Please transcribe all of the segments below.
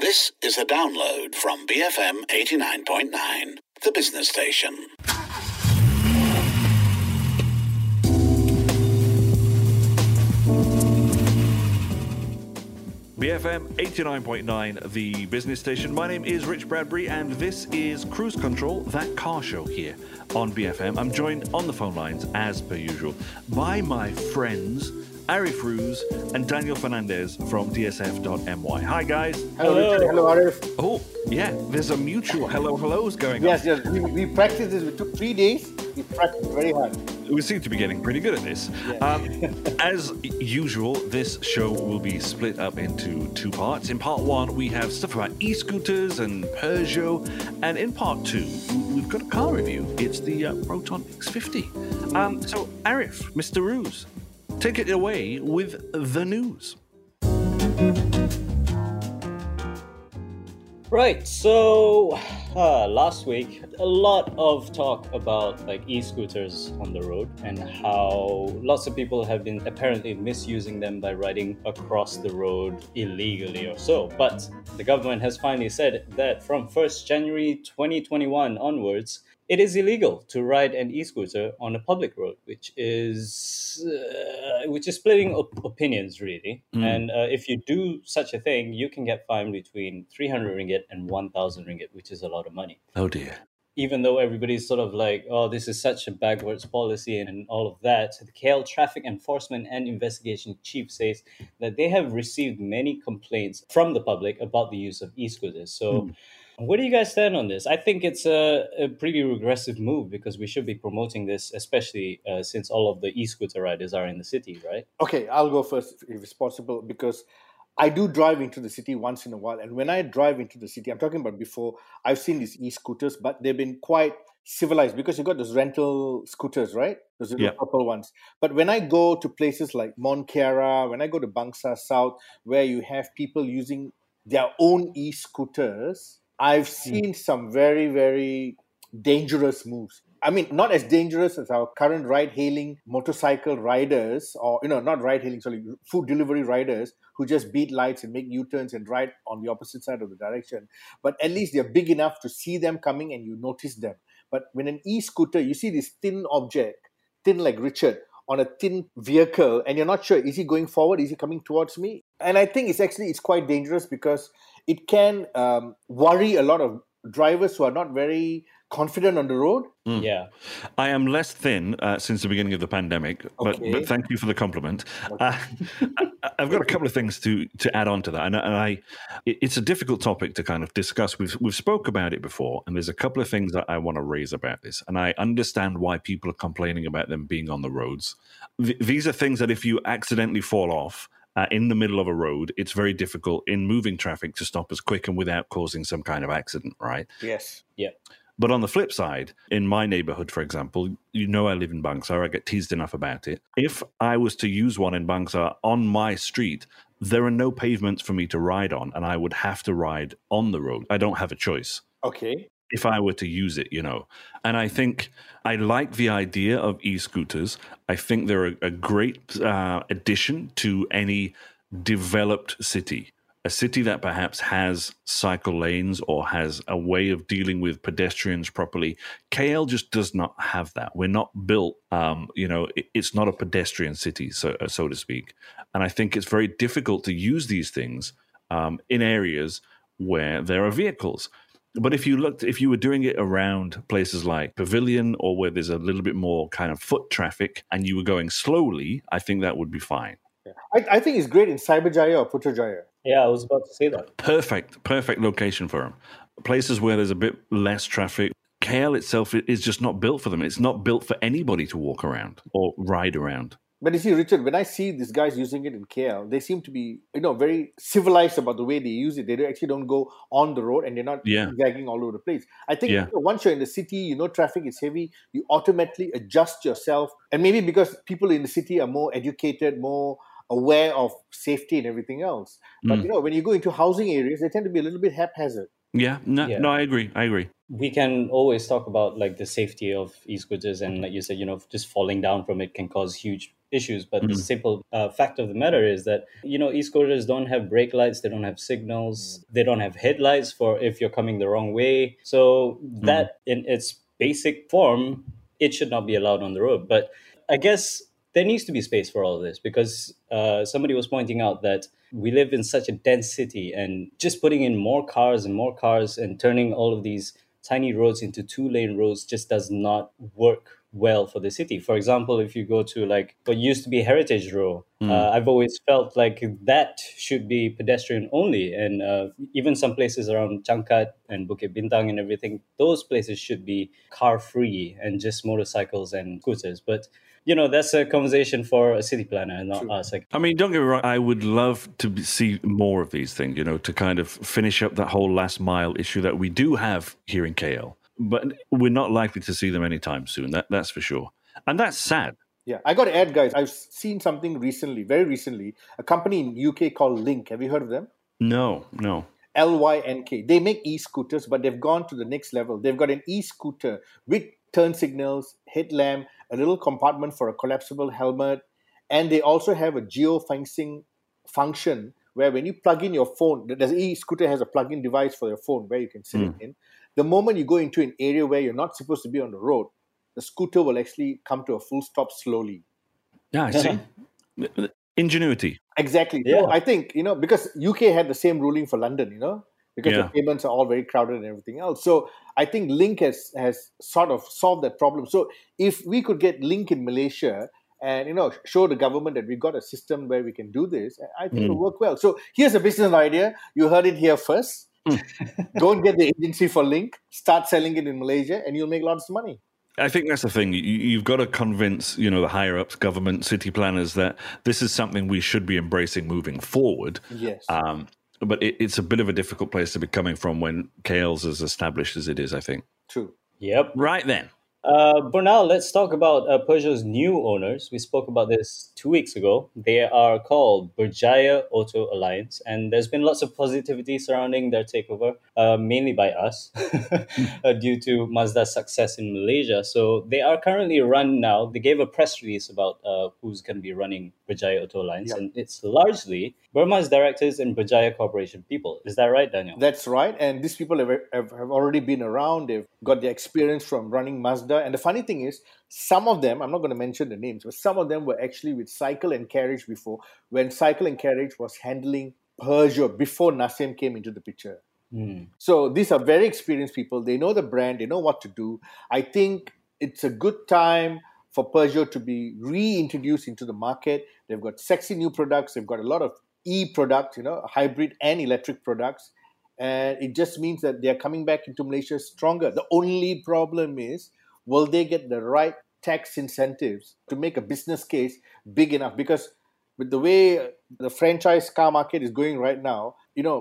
This is a download from BFM 89.9, the business station. BFM 89.9, the business station. My name is Rich Bradbury, and this is Cruise Control, that car show here on BFM. I'm joined on the phone lines, as per usual, by my friends Arif Roos and Daniel Fernandez from DSF.my. Hi, guys. Hello, Richard. Hello, Arif. Oh, yeah, there's a mutual hellos going on. Yes. We practiced this. We took 3 days. We practiced very hard. We seem to be getting pretty good at this. Yeah. As usual, this show will be split up into two parts. In part one, we have stuff about e-scooters and Peugeot. And in part two, we've got a car review. It's the Proton X50. So, Arif, Mr. Roos, take it away with the news. Right, so last week, a lot of talk about like e-scooters on the road and how lots of people have been apparently misusing them by riding across the road illegally or so. But the government has finally said that from 1st January 2021 onwards, it is illegal to ride an e-scooter on a public road, which is splitting opinions, really. And if you do such a thing, you can get fined between 300 ringgit and 1,000 ringgit, which is a lot of money. Oh, dear. Even though everybody's sort of like, oh, this is such a backwards policy and all of that, the KL Traffic Enforcement and Investigation Chief says that they have received many complaints from the public about the use of e-scooters. So where do you guys stand on this? I think it's a pretty regressive move because we should be promoting this, especially since all of the e-scooter riders are in the city, right? Okay, I'll go first if it's possible because I do drive into the city once in a while. And when I drive into the city, I'm talking about before, I've seen these e-scooters, but they've been quite civilized because you've got those rental scooters, right? Those little purple ones. But when I go to places like Mont Kiara, when I go to Bangsar South, where you have people using their own e-scooters, I've seen some very, very dangerous moves. I mean, not as dangerous as our current ride-hailing motorcycle riders or, not ride-hailing, sorry, food delivery riders who just beat lights and make U-turns and ride on the opposite side of the direction. But at least they're big enough to see them coming and you notice them. But when an e-scooter, you see this thin object, thin like Richard, on a thin vehicle and you're not sure, is he going forward? Is he coming towards me? And I think it's quite dangerous because it can worry a lot of drivers who are not very confident on the road. Yeah. I am less thin since the beginning of the pandemic, but thank you for the compliment. Okay. I've got a couple of things to add on to that. And it's a difficult topic to kind of discuss. We've spoke about it before, and there's a couple of things that I want to raise about this. And I understand why people are complaining about them being on the roads. These are things that if you accidentally fall off, in the middle of a road, it's very difficult in moving traffic to stop as quick and without causing some kind of accident, right? Yes. Yeah. But on the flip side, in my neighborhood, for example, I live in Bangsar, I get teased enough about it. If I was to use one in Bangsar on my street, there are no pavements for me to ride on, and I would have to ride on the road. I don't have a choice. Okay. If I were to use it, And I think I like the idea of e-scooters. I think they're a great addition to any developed city. A city that perhaps has cycle lanes or has a way of dealing with pedestrians properly. KL just does not have that. We're not built, it's not a pedestrian city, so to speak. And I think it's very difficult to use these things in areas where there are vehicles. But if you were doing it around places like Pavilion or where there's a little bit more kind of foot traffic and you were going slowly, I think that would be fine. Yeah. I think it's great in Cyberjaya or Putrajaya. Yeah, I was about to say that. Perfect location for them. Places where there's a bit less traffic. KL itself is just not built for them. It's not built for anybody to walk around or ride around. But you see, Richard, when I see these guys using it in KL, they seem to be, very civilized about the way they use it. They actually don't go on the road and they're not zagging all over the place. I think once you're in the city, traffic is heavy, you automatically adjust yourself. And maybe because people in the city are more educated, more aware of safety and everything else. But, when you go into housing areas, they tend to be a little bit haphazard. No, I agree. We can always talk about like the safety of e-scooters and like you said, just falling down from it can cause huge issues, but the simple fact of the matter is that, e-scooters don't have brake lights, they don't have signals, they don't have headlights for if you're coming the wrong way. So that in its basic form, it should not be allowed on the road. But I guess there needs to be space for all of this, because somebody was pointing out that we live in such a dense city, and just putting in more cars and turning all of these tiny roads into 2-lane roads just does not work well for the city. For example, if you go to like what used to be Heritage Row, I've always felt like that should be pedestrian only. And even some places around Changkat and Bukit Bintang and everything, those places should be car free and just motorcycles and scooters. But that's a conversation for a city planner and not us. I mean, don't get me wrong, I would love to see more of these things, to kind of finish up that whole last mile issue that we do have here in KL. But we're not likely to see them anytime soon, that's for sure. And that's sad. Yeah, I got to add, guys, I've seen something recently, very recently, a company in UK called Link. Have you heard of them? No. LYNK. They make e-scooters, but they've gone to the next level. They've got an e-scooter with turn signals, headlamp, a little compartment for a collapsible helmet, and they also have a geo-fencing function where when you plug in your phone, the e-scooter has a plug-in device for your phone where you can sit it in. The moment you go into an area where you're not supposed to be on the road, the scooter will actually come to a full stop slowly. Yeah, I see. Ingenuity. Exactly. Yeah. So I think, because UK had the same ruling for London, because the payments are all very crowded and everything else. So I think Link has sort of solved that problem. So if we could get Link in Malaysia and, show the government that we've got a system where we can do this, I think it'll work well. So here's a business idea. You heard it here first. Go and get the agency for Link, start selling it in Malaysia, and you'll make lots of money. I think that's the thing. You've got to convince, the higher-ups, government, city planners, that this is something we should be embracing moving forward. Yes. But it's a bit of a difficult place to be coming from when KL's as established as it is, I think. True. Yep. Right then. Bernal, let's talk about Peugeot's new owners. We spoke about this 2 weeks ago. They are called Berjaya Auto Alliance, and there's been lots of positivity surrounding their takeover, mainly by us, due to Mazda's success in Malaysia. So they are currently run now. They gave a press release about who's going to be running Berjaya Auto Alliance, and it's largely Burma's directors and Berjaya Corporation people. Is that right, Daniel? That's right. And these people have already been around. They've got the experience from running Mazda. And the funny thing is, some of them, I'm not going to mention the names, but some of them were actually with Cycle and Carriage before, when Cycle and Carriage was handling Peugeot before Nassim came into the picture. So these are very experienced people. They know the brand. They know what to do. I think it's a good time for Peugeot to be reintroduced into the market. They've got sexy new products. They've got a lot of e-products, hybrid and electric products. And it just means that they're coming back into Malaysia stronger. The only problem is, will they get the right tax incentives to make a business case big enough? Because with the way the franchise car market is going right now,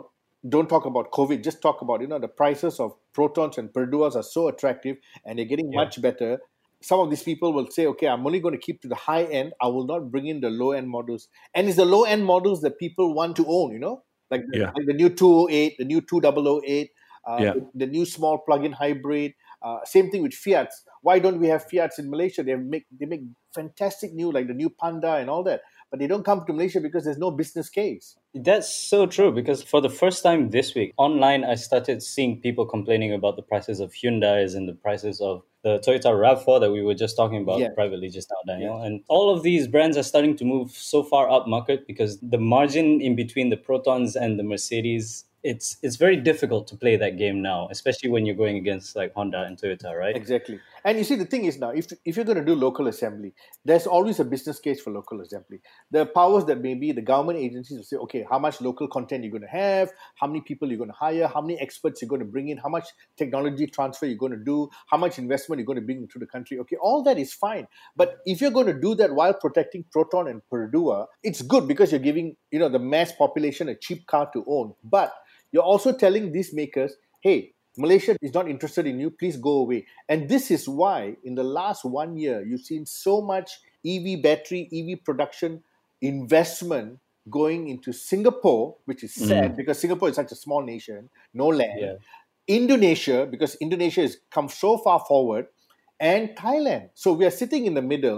don't talk about COVID, just talk about, the prices of Protons and Perduas are so attractive and they're getting much better. Some of these people will say, okay, I'm only going to keep to the high end. I will not bring in the low end models. And it's the low end models that people want to own, like the new 208, the new 2008, the new small plug-in hybrid. Same thing with Fiats. Why don't we have Fiats in Malaysia? They make fantastic new, like the new Panda and all that. But they don't come to Malaysia because there's no business case. That's so true, because for the first time this week, online, I started seeing people complaining about the prices of Hyundais and the prices of the Toyota RAV4 that we were just talking about privately just now, Daniel. And all of these brands are starting to move so far up market because the margin in between the Protons and the Mercedes, it's very difficult to play that game now, especially when you're going against like Honda and Toyota, right? Exactly. And you see, the thing is now, if you're going to do local assembly, there's always a business case for local assembly. The powers that may be, the government agencies will say, okay, how much local content you're going to have, how many people you're going to hire, how many experts you're going to bring in, how much technology transfer you're going to do, how much investment you're going to bring into the country. Okay, all that is fine. But if you're going to do that while protecting Proton and Perdua, it's good because you're giving, the mass population a cheap car to own. But you're also telling these makers, hey, Malaysia is not interested in you, please go away. And this is why in the last 1 year, you've seen so much EV battery, EV production investment going into Singapore, which is sad because Singapore is such a small nation, no land. Yeah. Indonesia, because Indonesia has come so far forward, and Thailand. So we are sitting in the middle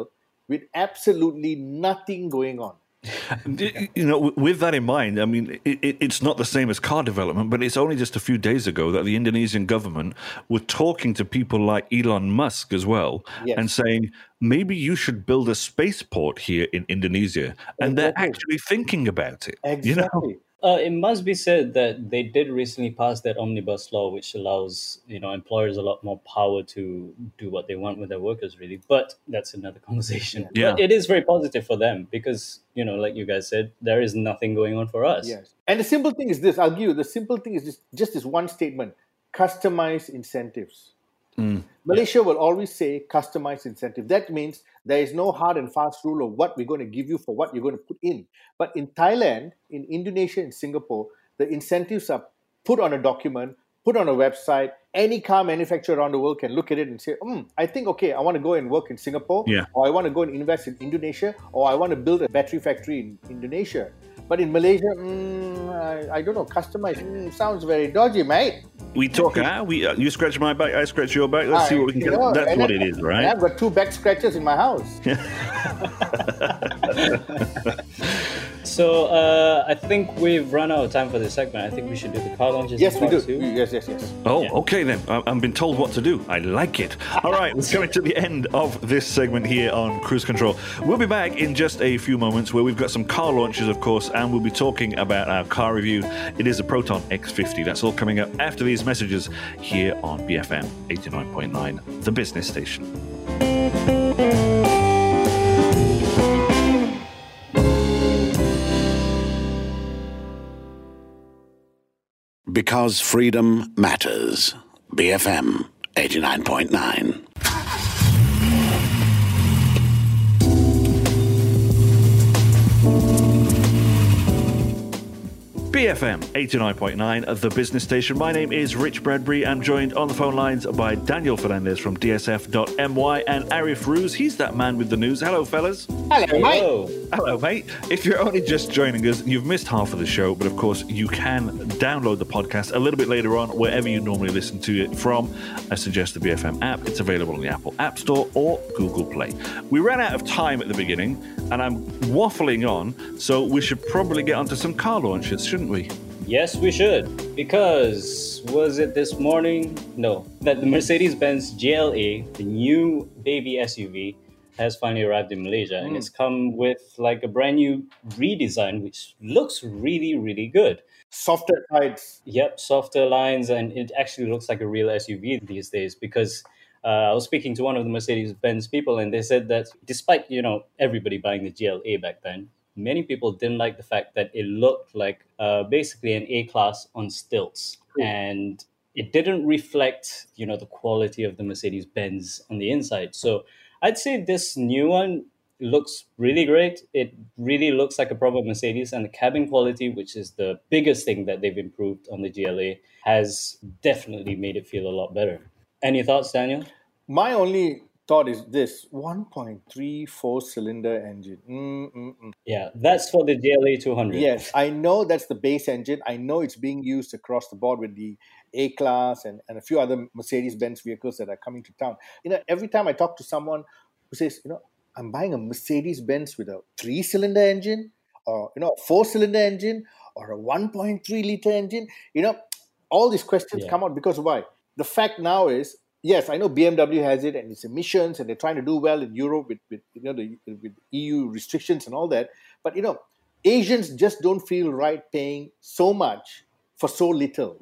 with absolutely nothing going on. With that in mind, I mean, it's not the same as car development, but it's only just a few days ago that the Indonesian government were talking to people like Elon Musk as well, Yes. and saying, maybe you should build a spaceport here in Indonesia. And they're actually thinking about it. Exactly. It must be said that they did recently pass that omnibus law, which allows employers a lot more power to do what they want with their workers, really. But that's another conversation. Yeah. But it is very positive for them because, like you guys said, there is nothing going on for us. Yes. And the simple thing is this, I'll give you, the simple thing is just this one statement, customize incentives. Malaysia will always say customize incentive. That means there is no hard and fast rule of what we're going to give you for what you're going to put in. But in Thailand, in Indonesia, in Singapore, the incentives are put on a document, put on a website. Any car manufacturer around the world can look at it and say, I think, okay, I want to go and work in Singapore, or I want to go and invest in Indonesia, or I want to build a battery factory in Indonesia. But in Malaysia, I don't know, customize sounds very dodgy, mate. We talk, you scratch my back, I scratch your back. Let's see what we can get. That's what it is, right? I've got 2 back scratches in my house. So I think we've run out of time for this segment. I think we should do the car launches. Yes, we do. Too. Yes. Oh, okay then. I've been told what to do. I like it. All right, we're coming to the end of this segment here on Cruise Control. We'll be back in just a few moments where we've got some car launches, of course, and we'll be talking about our car review. It is a Proton X50. That's all coming up after these messages here on BFM 89.9, the business station. Because freedom matters. BFM 89.9. BFM 89.9, the business station. My name is Rich Bradbury. I'm joined on the phone lines by Daniel Fernandez from DSF.my and Arif Ruse. He's that man with the news. Hello, fellas. Hello, mate. Hello, mate. If you're only just joining us, you've missed half of the show, but of course, you can download the podcast a little bit later on, wherever you normally listen to it from. I suggest the BFM app. It's available on the Apple App Store or Google Play. We ran out of time at the beginning, and I'm waffling on, so we should probably get onto some car launches, shouldn't we? Yes, we should. Because, was it this morning? No. That the Mercedes-Benz GLA, the new baby SUV, has finally arrived in Malaysia. And it's come with like a brand new redesign, which looks really, really good. Softer sides. Yep, softer lines. And it actually looks like a real SUV these days because I was speaking to one of the Mercedes-Benz people and they said that despite, everybody buying the GLA back then, many people didn't like the fact that it looked like basically an A-Class on stilts. And it didn't reflect, the quality of the Mercedes-Benz on the inside. So I'd say this new one looks really great. It really looks like a proper Mercedes, and the cabin quality, which is the biggest thing that they've improved on the GLA, has definitely made it feel a lot better. Any thoughts, Daniel? My only thought is this 1.34 cylinder engine. Yeah, that's for the GLA 200. Yes, I know that's the base engine. I know it's being used across the board with the A-Class and a few other Mercedes-Benz vehicles that are coming to town. Every time I talk to someone who says, I'm buying a Mercedes-Benz with a 3-cylinder engine or, a 4-cylinder engine or a 1.3 liter engine, all these questions come out because why? The fact now is, yes, I know BMW has it and its emissions and they're trying to do well in Europe with with EU restrictions and all that. But, Asians just don't feel right paying so much for so little,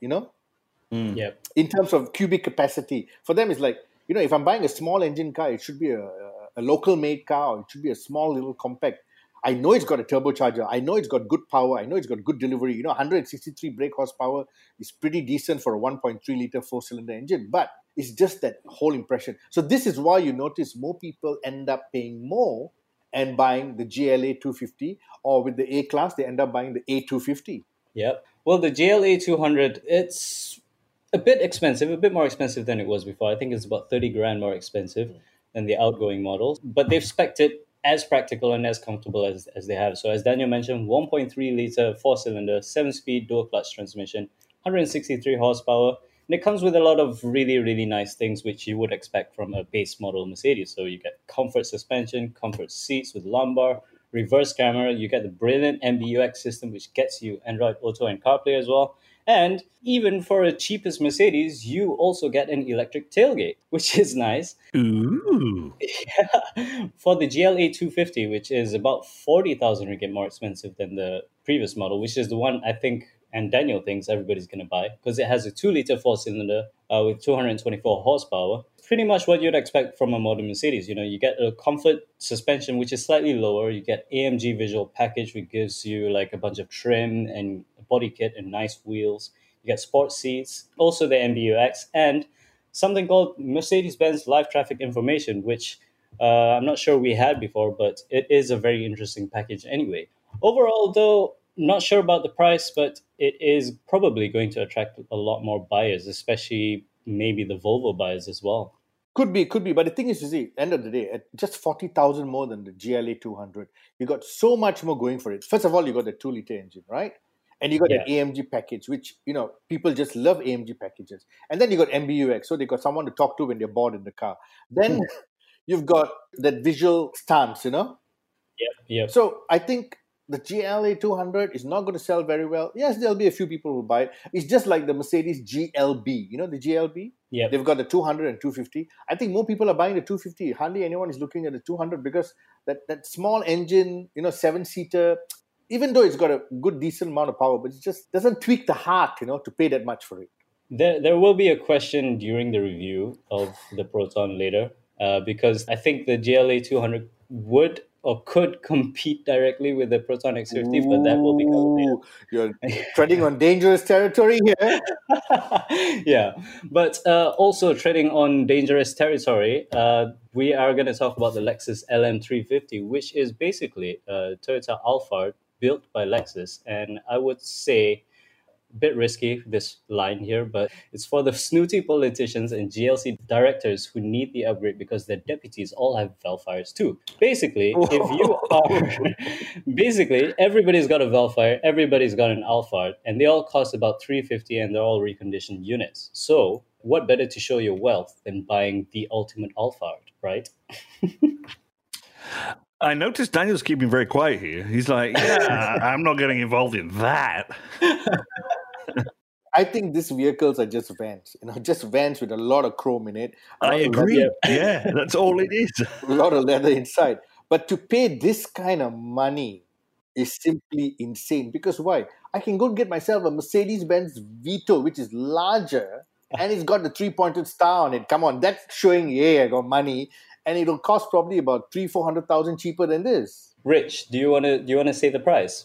Yep. in terms of cubic capacity. For them, it's like, if I'm buying a small engine car, it should be a local made car, or it should be a small little compact. I know it's got a turbocharger. I know it's got good power. I know it's got good delivery. 163 brake horsepower is pretty decent for a 1.3 liter 4-cylinder engine, but it's just that whole impression. So this is why you notice more people end up paying more and buying the GLA 250, or with the A-Class, they end up buying the A250. Yep. Well, the GLA 200, it's a bit expensive, a bit more expensive than it was before. I think it's about 30 grand more expensive than the outgoing models, but they've spec'd it as practical and as comfortable as they have. So as Daniel mentioned, 1.3 liter 4-cylinder, 7-speed dual clutch transmission, 163 horsepower. And it comes with a lot of really, really nice things which you would expect from a base model Mercedes. So you get comfort suspension, comfort seats with lumbar, reverse camera. You get the brilliant MBUX system, which gets you Android Auto and CarPlay as well. And even for a cheapest Mercedes, you also get an electric tailgate, which is nice. Ooh. For the GLA 250, which is about 40,000 ringgit more expensive than the previous model, which is the one I think and Daniel thinks everybody's going to buy because it has a 2-liter four-cylinder with 224 horsepower. Pretty much what you'd expect from a modern Mercedes. You know, you get a comfort suspension, which is slightly lower. You get AMG visual package, which gives you like a bunch of trim and a body kit and nice wheels. You get sport seats, also the MBUX, and something called Mercedes-Benz Live Traffic Information, which I'm not sure we had before, but it is a very interesting package anyway. Overall, though, not sure about the price, but it is probably going to attract a lot more buyers, especially maybe the Volvo buyers as well. Could be. But the thing is, you see, end of the day, at just 40,000 more than the GLA 200, you got so much more going for it. First of all, you got the 2-liter engine, right? And you got an AMG package, which, you know, people just love AMG packages. And then you got MBUX, so they got someone to talk to when they're bored in the car. Then you've got that visual stance, you know? Yep. So I think the GLA 200 is not going to sell very well. Yes, there'll be a few people who buy it. It's just like the Mercedes GLB. You know the GLB? Yeah. They've got the 200 and 250. I think more people are buying the 250. Hardly anyone is looking at the 200 because that small engine, you know, 7-seater, even though it's got a good, decent amount of power, but it just doesn't tweak the heart, you know, to pay that much for it. There will be a question during the review of the Proton later, because I think the GLA 200 would or could compete directly with the Proton X50, but that will be covered later. You're treading on dangerous territory here. Yeah, but also treading on dangerous territory, we are going to talk about the Lexus LM350, which is basically a Toyota Alphard built by Lexus, and I would say bit risky, this line here, but it's for the snooty politicians and GLC directors who need the upgrade because their deputies all have Velfires too. Basically, basically, everybody's got a Velfire, everybody's got an Alphard, and they all cost about $350 and they're all reconditioned units. So, what better to show your wealth than buying the ultimate Alphard, right? I noticed Daniel's keeping very quiet here. He's like, yeah, I'm not getting involved in that. I think these vehicles are just vans, you know, just vans with a lot of chrome in it. I agree. Yeah, that's all it is. A lot of leather inside. But to pay this kind of money is simply insane. Because why? I can go get myself a Mercedes-Benz Vito, which is larger, and it's got the 3-pointed star on it. Come on, that's showing, I got money. And it'll cost probably about 300,000-400,000 cheaper than this. Rich, do you want to say the price?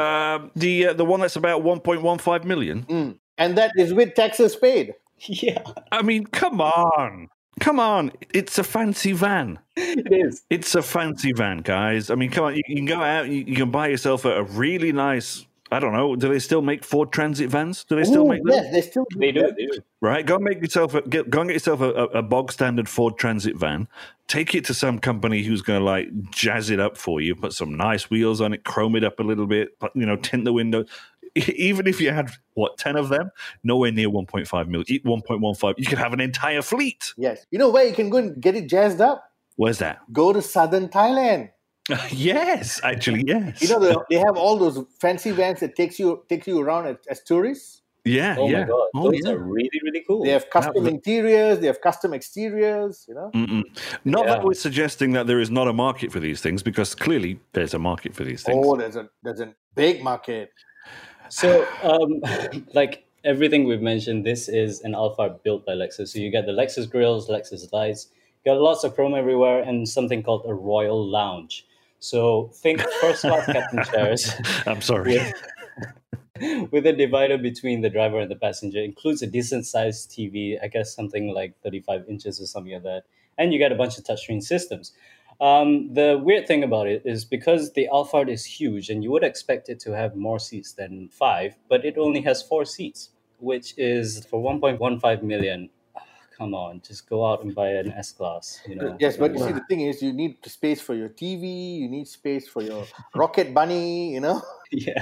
The one that's about 1.15 million. And that is with taxes paid. Yeah. I mean, come on. It's a fancy van. It is. It's a fancy van, guys. I mean, come on. You can go out, you can buy yourself a really nice, I don't know, do they still make Ford Transit vans? Do they still make them? Yes, they do. Right, go and get yourself a bog standard Ford Transit van. Take it to some company who's going to like jazz it up for you, put some nice wheels on it, chrome it up a little bit, you know, tint the window. Even if you had 10 of them, nowhere near 1.5 million, 1.15, you could have an entire fleet. Yes, you know where you can go and get it jazzed up? Where's that? Go to southern Thailand. Yes, actually, yes. You know they have all those fancy vans that takes you around as tourists. Yeah, oh yeah. my God. Oh, Those are really, really cool. They have custom interiors, they have custom exteriors, you know. Not that we're suggesting that there is not a market for these things, because clearly there's a market for these things. Oh, there's a big market. So, like everything we've mentioned, this is an Alphard built by Lexus. So you get the Lexus grills, Lexus lights, you got lots of chrome everywhere, and something called a Royal Lounge. So think first-class captain chairs. I'm sorry. With a divider between the driver and the passenger. Includes a decent-sized TV, I guess something like 35 inches or something like that. And you get a bunch of touchscreen systems. The weird thing about it is because the Alphard is huge and you would expect it to have more seats than 5, but it only has 4 seats, which is for 1.15 million. come on, just go out and buy an S-Class, Yes, but you see, the thing is, you need space for your TV, you need space for your Rocket Bunny, Yeah.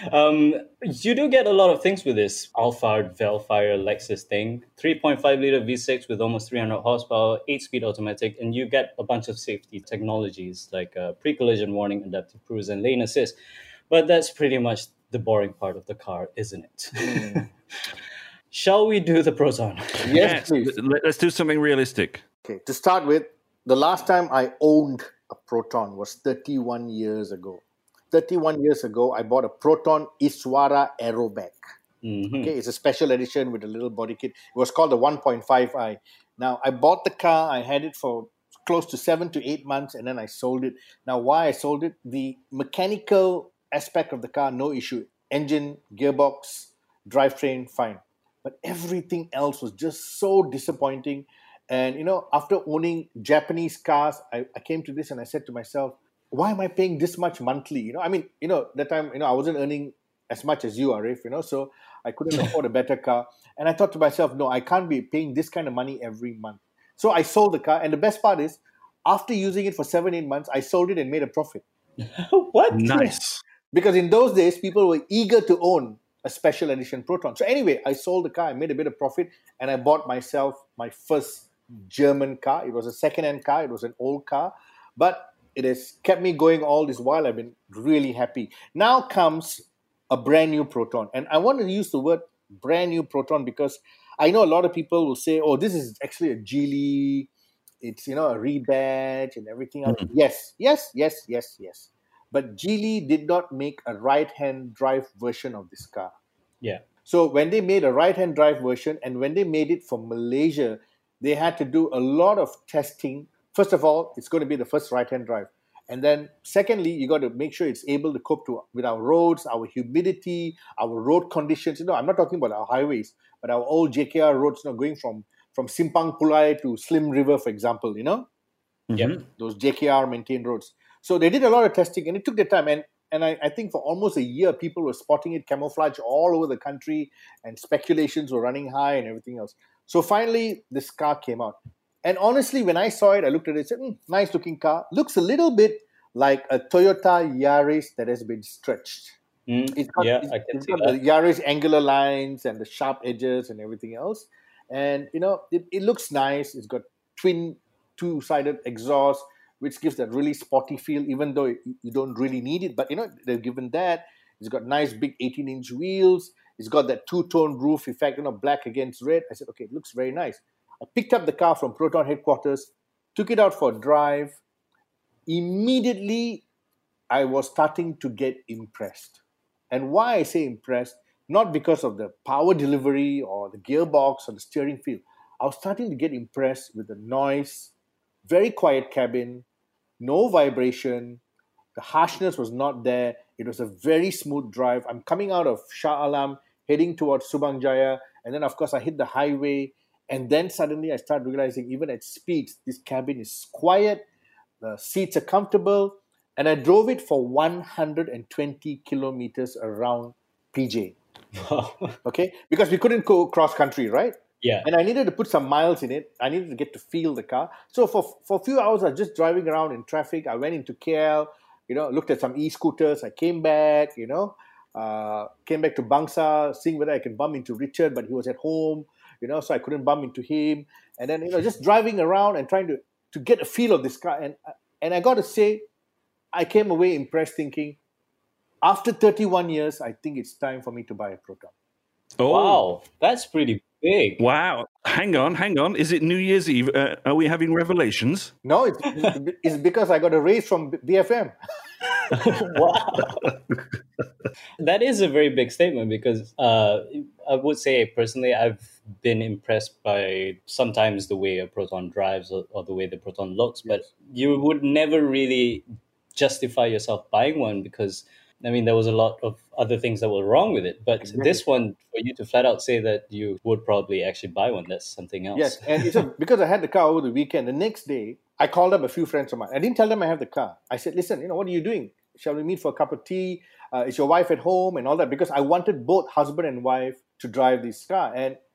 You do get a lot of things with this Alphard Velfire Lexus thing. 3.5 liter V6 with almost 300 horsepower, 8-speed automatic, and you get a bunch of safety technologies like pre-collision warning, adaptive cruise, and lane assist. But that's pretty much the boring part of the car, isn't it? Shall we do the Proton? Yes, please. Let's do something realistic. Okay, to start with, the last time I owned a Proton was 31 years ago. 31 years ago, I bought a Proton Iswara Aerobac. Okay, it's a special edition with a little body kit. It was called the 1.5i. Now, I bought the car. I had it for close to 7 to 8 months, and then I sold it. Now, why I sold it? The mechanical aspect of the car, no issue. Engine, gearbox, drivetrain, fine. But everything else was just so disappointing. And, after owning Japanese cars, I came to this and I said to myself, why am I paying this much monthly? That time, I wasn't earning as much as you, Arif, so I couldn't afford a better car. And I thought to myself, no, I can't be paying this kind of money every month. So I sold the car. And the best part is, after using it for 7-8 months, I sold it and made a profit. What? Nice. Because in those days, people were eager to own a special edition Proton. So anyway, I sold the car, I made a bit of profit, and I bought myself my first German car. It was a second-hand car. It was an old car. But it has kept me going all this while. I've been really happy. Now comes a brand new Proton. And I want to use the word brand new Proton because I know a lot of people will say, oh, this is actually a Geely. It's, a rebadge and everything else. Yes. But Geely did not make a right-hand drive version of this car. Yeah. So when they made a right-hand drive version and when they made it for Malaysia, they had to do a lot of testing. First of all, it's going to be the first right-hand drive. And then secondly, you got to make sure it's able to cope with our roads, our humidity, our road conditions. I'm not talking about our highways, but our old JKR roads, going from Simpang Pulai to Slim River, for example, those JKR maintained roads. So they did a lot of testing and it took their time. And I think for almost a year, people were spotting it camouflage all over the country and speculations were running high and everything else. So finally, this car came out. And honestly, when I saw it, I looked at it and said, nice looking car. Looks a little bit like a Toyota Yaris that has been stretched. It's got the Yaris angular lines and the sharp edges and everything else. And, it looks nice. It's got twin two-sided exhaust, which gives that really sporty feel, even though you don't really need it. But, they've given that. It's got nice big 18-inch wheels. It's got that two-tone roof effect, black against red. I said, okay, it looks very nice. I picked up the car from Proton headquarters, took it out for a drive. Immediately, I was starting to get impressed. And why I say impressed, not because of the power delivery or the gearbox or the steering feel. I was starting to get impressed with the noise, very quiet cabin, no vibration, the harshness was not there. It was a very smooth drive. I'm coming out of Shah Alam, heading towards Subang Jaya, and then of course I hit the highway, and then suddenly I start realizing even at speeds, this cabin is quiet, the seats are comfortable, and I drove it for 120 kilometers around PJ. Okay, because we couldn't go cross country, right? Yeah. And I needed to put some miles in it. I needed to get to feel the car. So for a few hours, I was just driving around in traffic. I went into KL, looked at some e-scooters. I came back, came back to Bangsa, seeing whether I can bump into Richard, but he was at home, so I couldn't bump into him. And then, just driving around and trying to get a feel of this car. And I got to say, I came away impressed thinking, after 31 years, I think it's time for me to buy a Proton. Oh. Wow, that's pretty big. Wow. Hang on. Is it New Year's Eve? Are we having revelations? No, it's because I got a raise from BFM. Wow. That is a very big statement because I would say personally, I've been impressed by sometimes the way a Proton drives or the way the Proton looks, but you would never really justify yourself buying one because there was a lot of other things that were wrong with it. But this one, for you to flat out say that you would probably actually buy one, that's something else. Yes, and because I had the car over the weekend, the next day, I called up a few friends of mine. I didn't tell them I have the car. I said, listen, what are you doing? Shall we meet for a cup of tea? Is your wife at home? And all that. Because I wanted both husband and wife to drive this car. And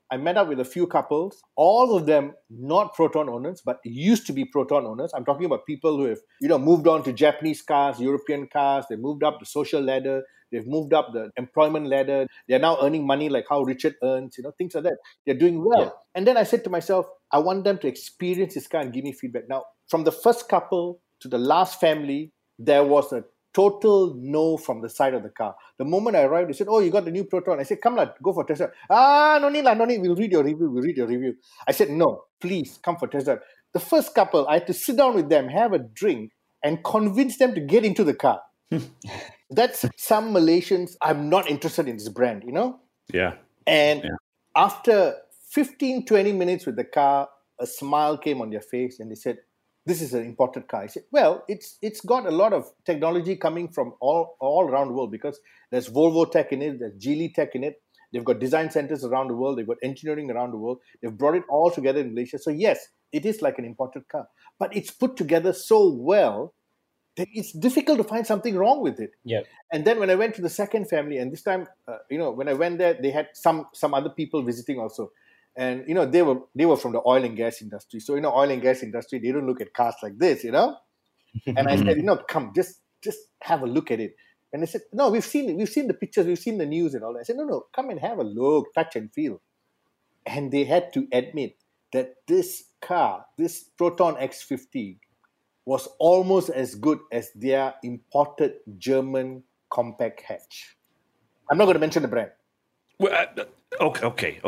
I met up with a few couples, all of them not Proton owners, but used to be Proton owners. I'm talking about people who have, moved on to Japanese cars, European cars. They moved up the social ladder. They've moved up the employment ladder. They're now earning money like how Richard earns, things like that. They're doing well. Yeah. And then I said to myself, I want them to experience this car and give me feedback. Now, from the first couple to the last family, there was a total no from the side of the car. The moment I arrived, they said, "Oh, you got the new Proton." I said, "Come on, go for test drive." No need. We'll read your review. I said, "No, please come for test drive." The first couple, I had to sit down with them, have a drink, and convince them to get into the car. That's some Malaysians. I'm not interested in this brand, Yeah. And after 15, 20 minutes with the car, a smile came on their face and they said, "This is an imported car." I said, "Well, it's got a lot of technology coming from all around the world because there's Volvo tech in it, there's Geely tech in it. They've got design centers around the world. They've got engineering around the world. They've brought it all together in Malaysia. So yes, it is like an imported car, but it's put together so well that it's difficult to find something wrong with it." Yeah. And then when I went to the second family, and this time, when I went there, they had some other people visiting also. And, they were from the oil and gas industry. So, oil and gas industry, they don't look at cars like this, And I said, come, just have a look at it. And they said, "No, we've seen the pictures, we've seen the news and all that." I said, no, come and have a look, touch and feel. And they had to admit that this car, this Proton X50, was almost as good as their imported German compact hatch. I'm not going to mention the brand. Well, okay.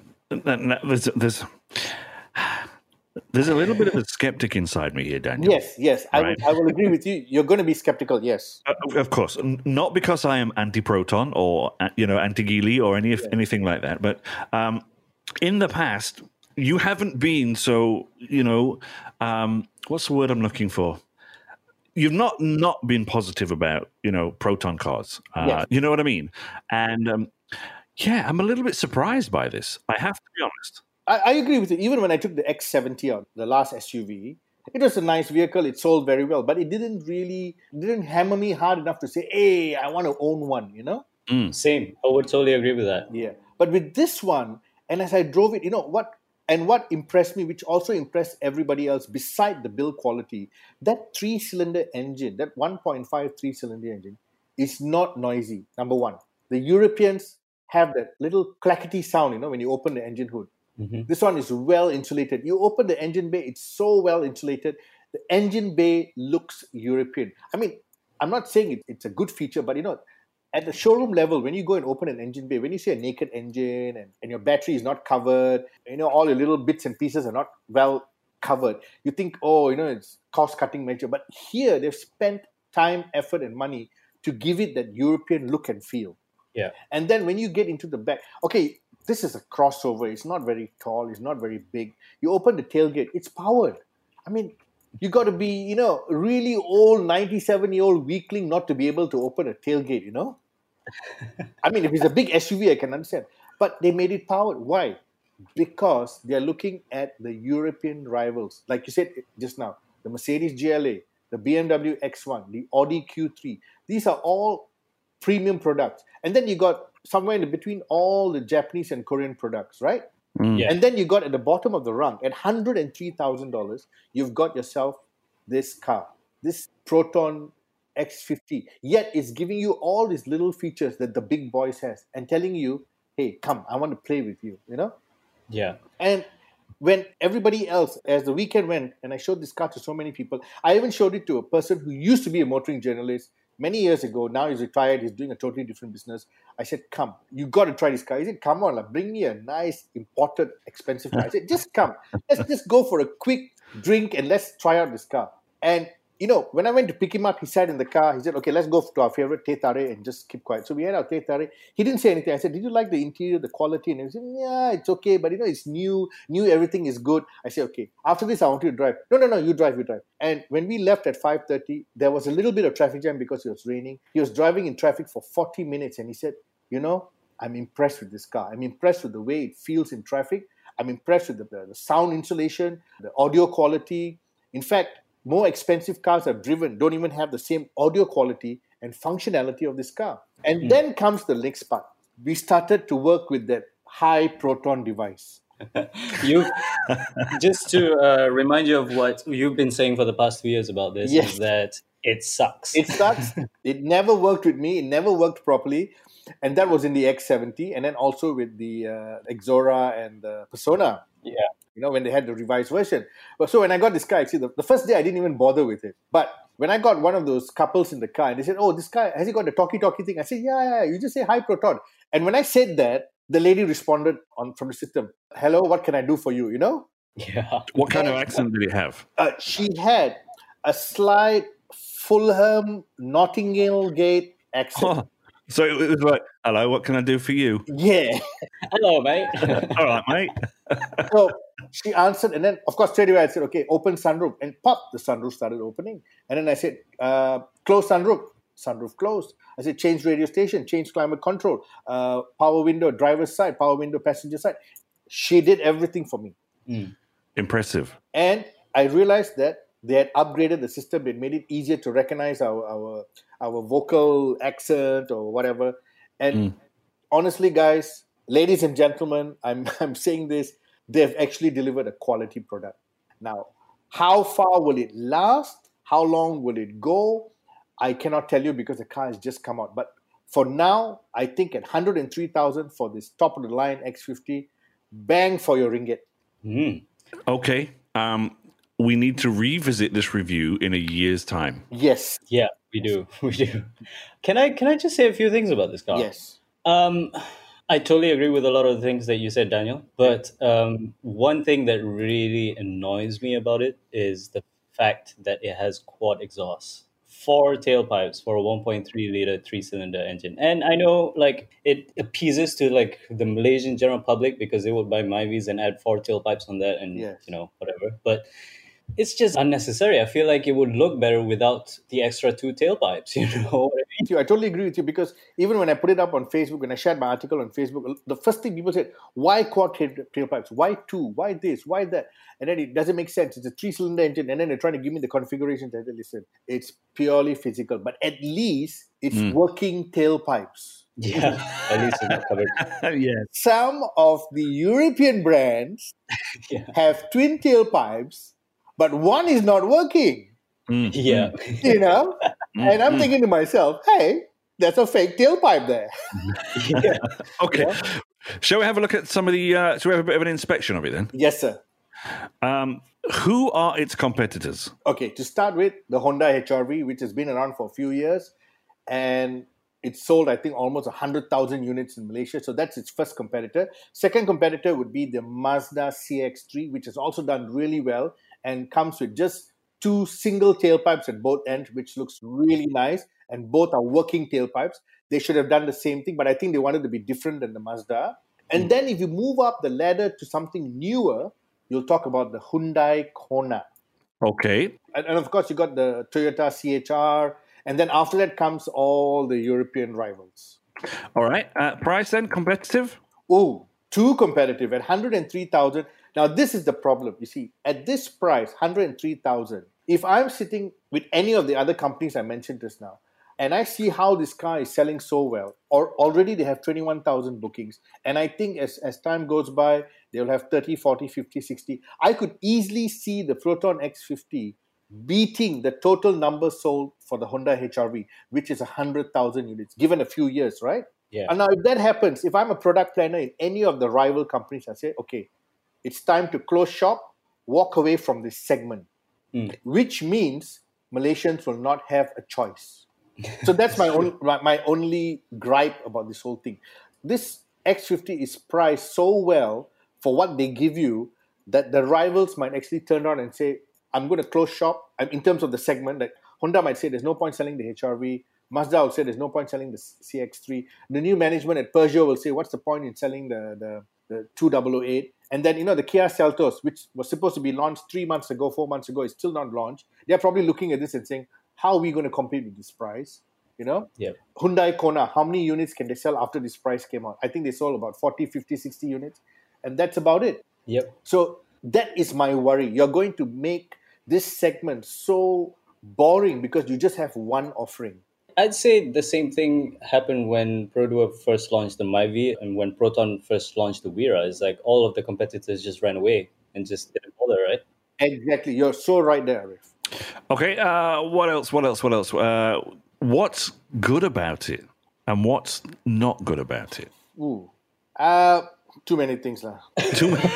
There's a little bit of a skeptic inside me here, Daniel. Yes. Right. I will agree with you. You're going to be skeptical, yes. Of course. Not because I am anti-Proton or, anti-Geely or anything like that. But in the past, you haven't been so, what's the word I'm looking for? You've not been positive about, Proton cars. Yes. You know what I mean? And I'm a little bit surprised by this. I have to be honest. I agree with you. Even when I took the X70 out, the last SUV, it was a nice vehicle. It sold very well, but it didn't hammer me hard enough to say, "Hey, I want to own one," Same. I would totally agree with that. Yeah. But with this one, and as I drove it, what impressed me, which also impressed everybody else beside the build quality, that 3-cylinder engine, that 1.5 3-cylinder engine is not noisy, number one. The Europeans have that little clackety sound, when you open the engine hood. Mm-hmm. This one is well insulated. You open the engine bay, it's so well insulated. The engine bay looks European. I mean, I'm not saying it's a good feature, but at the showroom level, when you go and open an engine bay, when you see a naked engine and your battery is not covered, all your little bits and pieces are not well covered, you think, it's cost-cutting measure. But here, they've spent time, effort, and money to give it that European look and feel. Yeah. And then when you get into the back, okay, this is a crossover. It's not very tall. It's not very big. You open the tailgate. It's powered. I mean, you got to be, really old, 97-year-old weakling not to be able to open a tailgate, I mean, if it's a big SUV, I can understand. But they made it powered. Why? Because they're looking at the European rivals. Like you said just now, the Mercedes GLA, the BMW X1, the Audi Q3. These are all premium products. And then you got somewhere in between all the Japanese and Korean products, right? Yeah. And then you got at the bottom of the rung, at $103,000, you've got yourself this car, this Proton X50. Yet it's giving you all these little features that the big boys has and telling you, "Hey, come, I want to play with you," Yeah. And when everybody else, as the weekend went, and I showed this car to so many people, I even showed it to a person who used to be a motoring journalist many years ago. Now he's retired. He's doing a totally different business. I said, "Come, you got to try this car." He said, "Come on, bring me a nice, imported, expensive car." I said, "Just come. Let's just go for a quick drink and let's try out this car." And, when I went to pick him up, he sat in the car. He said, "Okay, let's go to our favorite Teh Tarik and just keep quiet." So we had our Teh Tarik. He didn't say anything. I said, "Did you like the interior, the quality?" And he said, "Yeah, it's okay, but it's new, everything is good." I said, "Okay, after this, I want you to drive." No, you drive. And when we left at 5:30, there was a little bit of traffic jam because it was raining. He was driving in traffic for 40 minutes and he said, "I'm impressed with this car. I'm impressed with the way it feels in traffic. I'm impressed with the sound insulation, the audio quality. In fact, more expensive cars I've driven don't even have the same audio quality and functionality of this car." And then comes the next part. We started to work with that high proton device. You just to remind you of what you've been saying for the past 2 years about this Yes. is that it sucks. It sucks. It never worked with me. It never worked properly. And that was in the X70 and then also with the Exora and the Persona. Yeah. When they had the revised version. But so when I got this car, actually, the first day I didn't even bother with it. But when I got one of those couples in the car and they said, oh, this guy, has he got the talkie thing? I said, yeah, you just say high proton. And when I said that, the lady responded from the system, hello, what can I do for you? Yeah. What kind of accent did it have? She had a slight Fulham, Nottingham Gate accent. Oh, so it was like, hello, what can I do for you? Yeah. Hello, mate. All right, mate. So she answered, and then, of course, straight away I said, okay, open sunroof. And pop, the sunroof started opening. And then I said, close sunroof. Sunroof closed. I said, change radio station, change climate control, power window, driver's side, power window, passenger side. She did everything for me. Impressive. And I realized that they had upgraded the system. They made it easier to recognize our vocal accent or whatever. And honestly, guys, ladies and gentlemen, I'm saying this, they've actually delivered a quality product. Now, how far will it last? How long will it go? I cannot tell you because the car has just come out. But for now, I think at 103,000 for this top-of-the-line X50, bang for your ringgit. Okay. We need to revisit this review in a year's time. Yes. Yeah, we do. We do. Can I just say a few things about this car? Yes. I totally agree with a lot of the things that you said, Daniel. But one thing that really annoys me about it is the fact that it has quad exhaust. 4 tailpipes for a 1.3 liter 3-cylinder engine. And I know it appeases to the Malaysian general public because they would buy Myvis and add 4 tailpipes on that and whatever. But it's just unnecessary. I feel like it would look better without the extra 2 tailpipes, you know what I mean? I totally agree with you because even when I put it up on Facebook, when I shared my article on Facebook, the first thing people said, why quad tailpipes? Why 2? Why this? Why that? And then it doesn't make sense. It's a 3-cylinder engine. And then they're trying to give me the configurations. I said, listen, it's purely physical. But at least it's working tailpipes. Yeah, at least it's not covered. Yes. Some of the European brands have twin tailpipes, but one is not working. Yeah. And I'm thinking to myself, hey, there's a fake tailpipe there. Okay. Yeah. Shall we have a look at some of the, shall we have a bit of an inspection of it then? Yes, sir. Who are its competitors? Okay, to start with, the Honda HR-V, which has been around for a few years, and it's sold, I think, almost 100,000 units in Malaysia. So that's its first competitor. Second competitor would be the Mazda CX-3, which has also done really well and comes with just 2 single tailpipes at both ends, which looks really nice. And both are working tailpipes. They should have done the same thing, but I think they wanted to be different than the Mazda. And then if you move up the ladder to something newer, you'll talk about the Hyundai Kona. Okay. And of course, you got the Toyota CHR. And then after that comes all the European rivals. All right. Price then, competitive? Oh, too competitive at 103,000. Now, this is the problem. You see, at this price, 103,000, if I'm sitting with any of the other companies I mentioned just now, and I see how this car is selling so well, or already they have 21,000 bookings, and I think as time goes by, they'll have 30, 40, 50, 60. I could easily see the Proton X50 beating the total number sold for the Honda HR-V, which is 100,000 units, given a few years, right? Yeah. And now if that happens, if I'm a product planner in any of the rival companies, I say, okay, it's time to close shop, walk away from this segment, which means Malaysians will not have a choice. So that's my only gripe about this whole thing. This X50 is priced so well for what they give you that the rivals might actually turn around and say, I'm going to close shop in terms of the segment. That Honda might say there's no point selling the HR-V. Mazda will say there's no point selling the CX-3. The new management at Peugeot will say, what's the point in selling the 2008? And then, the Kia Seltos, which was supposed to be launched 3 months ago, 4 months ago, is still not launched. They're probably looking at this and saying, how are we going to compete with this price? Yeah. Hyundai Kona, how many units can they sell after this price came out? I think they sold about 40, 50, 60 units. And that's about it. Yep. So that is my worry. You're going to make this segment so boring because you just have one offering. I'd say the same thing happened when Purdue first launched the Myvi and when Proton first launched the Wira. It's like all of the competitors just ran away and just didn't bother, right? Exactly. You're so right there, Arif. Okay, what else? What's good about it and what's not good about it? Ooh. Too many things. Too many.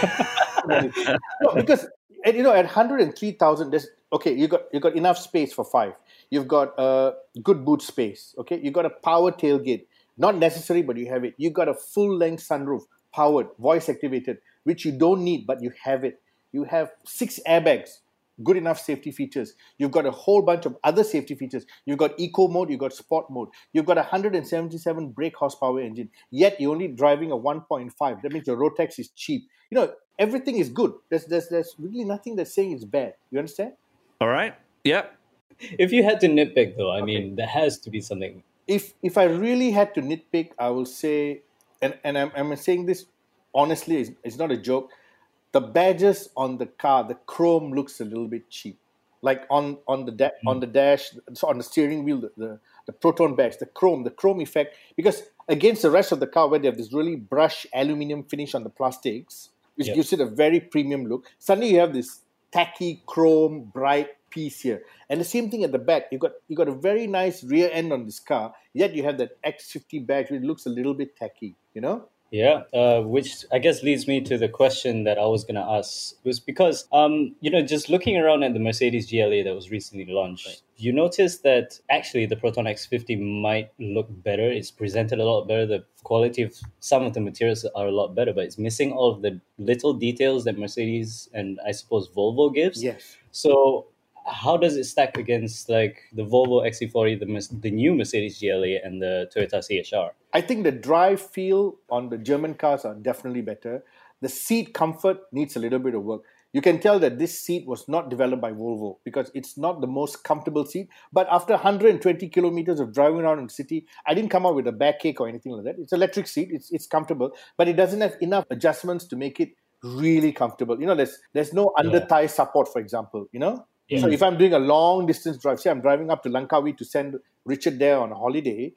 No, because at 103,000, you got enough space for 5. You've got good boot space. Okay, you got a power tailgate. Not necessary, but you have it. You got a full length sunroof, powered, voice activated, which you don't need, but you have it. You have 6 airbags. Good enough safety features. You've got a whole bunch of other safety features. You've got eco mode, you've got sport mode. You've got a 177 brake horsepower engine, yet you're only driving a 1.5. That means your road tax is cheap. Everything is good. There's really nothing that's saying it's bad. You understand? All right. Yep. If you had to nitpick, though, I mean, there has to be something. If I really had to nitpick, I will say, and I'm saying this honestly, it's not a joke. The badges on the car, the chrome looks a little bit cheap. Like on the dash, so on the steering wheel, the Proton badge, the chrome effect. Because against the rest of the car, where they have this really brushed aluminium finish on the plastics, which gives it a very premium look. Suddenly you have this tacky chrome bright piece here, and the same thing at the back. You got a very nice rear end on this car, yet you have that X50 badge, which looks a little bit tacky. Yeah, which I guess leads me to the question that I was going to ask. It was because, just looking around at the Mercedes GLA that was recently launched, you noticed that actually the Proton X50 might look better. It's presented a lot better. The quality of some of the materials are a lot better, but it's missing all of the little details that Mercedes and I suppose Volvo gives. Yes. So how does it stack against like the Volvo XC40, the new Mercedes GLA, and the Toyota CHR? I think the drive feel on the German cars are definitely better. The seat comfort needs a little bit of work. You can tell that this seat was not developed by Volvo because it's not the most comfortable seat. But after 120 kilometers of driving around in the city, I didn't come up with a backache or anything like that. It's an electric seat. It's comfortable, but it doesn't have enough adjustments to make it really comfortable. There's no under thigh support, for example. So if I'm doing a long distance drive, say I'm driving up to Langkawi to send Richard there on a holiday,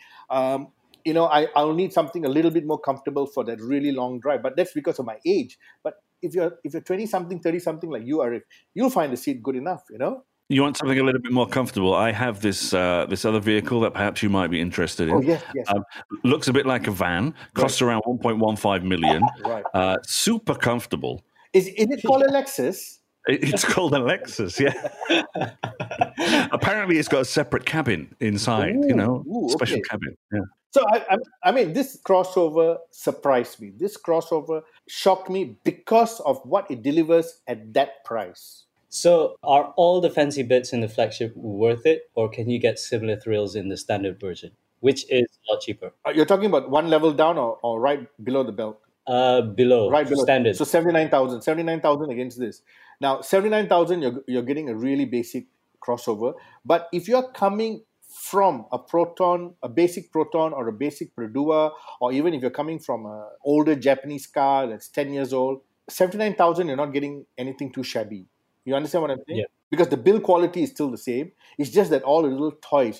I'll need something a little bit more comfortable for that really long drive. But that's because of my age. But if you're 20-something, 30-something like you, Arif, you'll find the seat good enough, You want something a little bit more comfortable. I have this other vehicle that perhaps you might be interested in. Oh, yes. Looks a bit like a van, costs around 1.15 million. Right. Super comfortable. Is it called a Lexus? It's called a Lexus, yeah. Apparently, it's got a separate cabin inside, special cabin. Yeah. So, I mean, this crossover surprised me. This crossover shocked me because of what it delivers at that price. So, are all the fancy bits in the flagship worth it, or can you get similar thrills in the standard version, which is a lot cheaper? You're talking about one level down or right below the belt? Below. Right below. Standard. So 79,000 against this. Now, 79,000, you're getting a really basic crossover. But if you're coming from a basic Proton or a basic Purdue, or even if you're coming from an older Japanese car that's 10 years old, 79,000, you're not getting anything too shabby. You understand what I'm saying? Yeah. Because the build quality is still the same. It's just that all the little toys,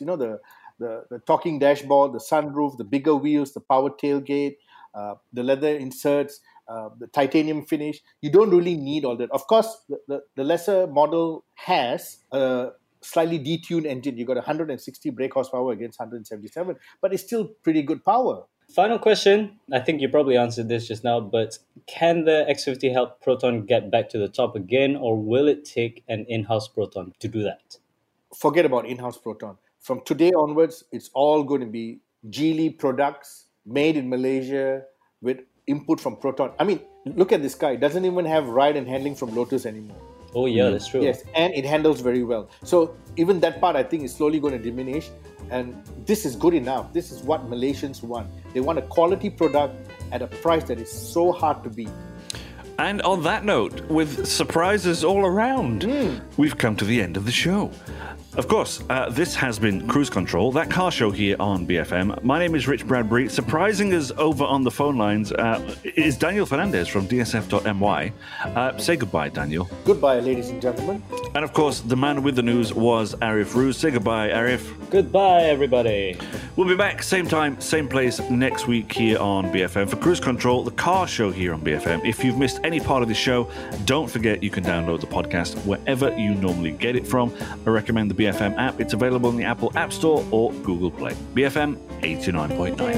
the talking dashboard, the sunroof, the bigger wheels, the power tailgate, the leather inserts, the titanium finish. You don't really need all that. Of course, the lesser model has a slightly detuned engine. You got 160 brake horsepower against 177, but it's still pretty good power. Final question. I think you probably answered this just now, but can the X50 help Proton get back to the top again, or will it take an in-house Proton to do that? Forget about in-house Proton. From today onwards, it's all going to be Geely products made in Malaysia with input from Proton. I mean, look at this car. It doesn't even have ride and handling from Lotus anymore. Oh, yeah, that's true. Yes, and it handles very well. So even that part, I think, is slowly going to diminish. And this is good enough. This is what Malaysians want. They want a quality product at a price that is so hard to beat. And on that note, with surprises all around, we've come to the end of the show. Of course, this has been Cruise Control, that car show here on BFM. My name is Rich Bradbury. Surprising us over on the phone lines is Daniel Fernandez from DSF.my. Say goodbye, Daniel. Goodbye, ladies and gentlemen. And of course, the man with the news was Arif Ruz. Say goodbye, Arif. Goodbye, everybody. We'll be back same time, same place next week here on BFM for Cruise Control, the car show here on BFM. If you've missed any part of the show, don't forget you can download the podcast wherever you normally get it from. I recommend the BFM app. It's available in the Apple App Store or Google Play. BFM 89.9.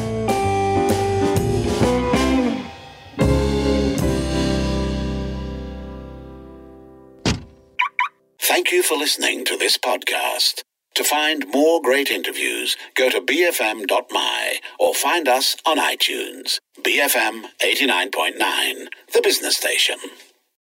Thank you for listening to this podcast. To find more great interviews, go to bfm.my or find us on iTunes. BFM 89.9, the business station.